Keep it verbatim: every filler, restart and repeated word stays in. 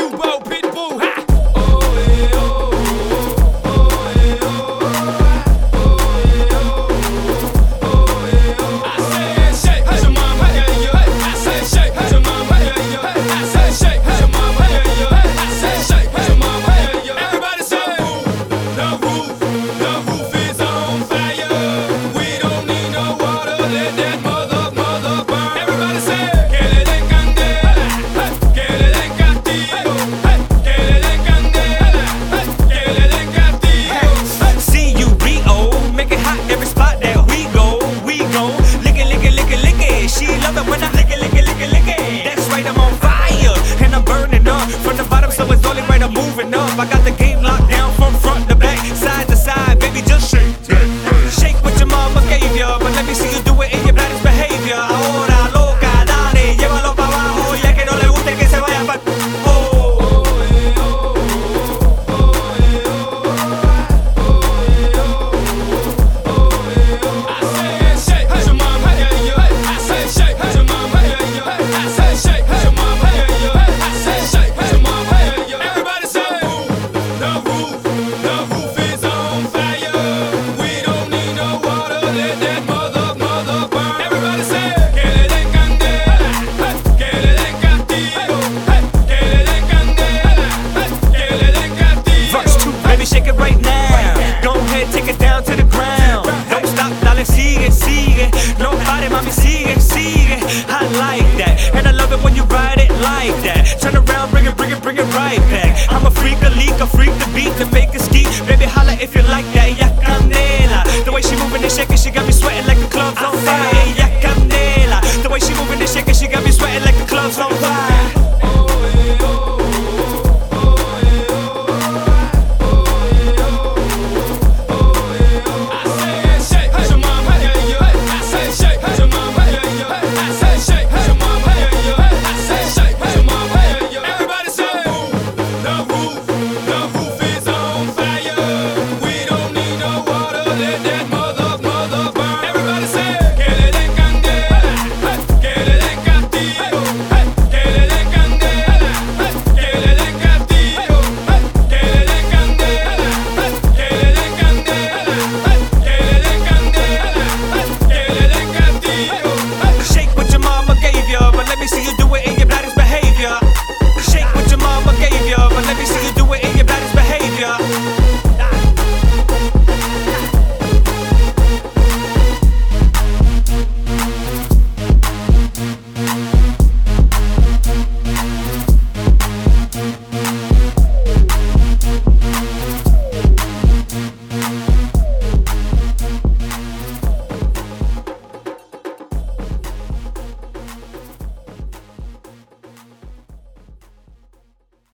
Cubo, Pitbull, ha! When I lick it, lick it, lick it, lick it, that's right, I'm on fire, and I'm burning up from the bottom, so it's only right I'm moving up. I got the game locked down from front to back, side to side, baby, just shake, shake what your mama gave ya, but let me see you do it in your baddest behavior. Ahora loca, dale, llévalo pa' abajo, ya que no le guste que se vaya pa' shake it right now. Go ahead, take it down to the ground. Don't stop, dale, sigue, sigue. No pare, mami, sigue, sigue. I like that, and I love it when you ride it like that. Turn around, bring it, bring it, bring it right back. I'm a freak, a leak, a freak, the beat to make a ski. Baby, holla if you like that, yeah.